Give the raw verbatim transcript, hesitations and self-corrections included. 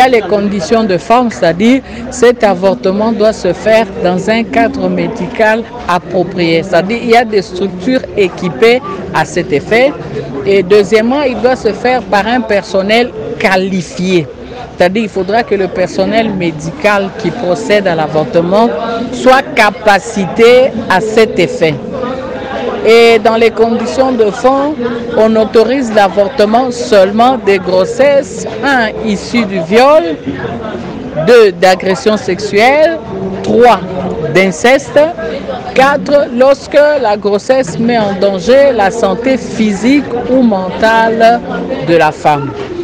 a les conditions de forme, c'est-à-dire cet avortement doit se faire dans un cadre médical approprié. C'est-à-dire il y a des structures équipées à cet effet. Et deuxièmement, il doit se faire par un personnel qualifié. C'est-à-dire qu'il faudra que le personnel médical qui procède à l'avortement soit capacité à cet effet. Et dans les conditions de fond, on autorise l'avortement seulement des grossesses, un, issues du viol, deux, d'agression sexuelle, trois, d'inceste, quatre, lorsque la grossesse met en danger la santé physique ou mentale de la femme.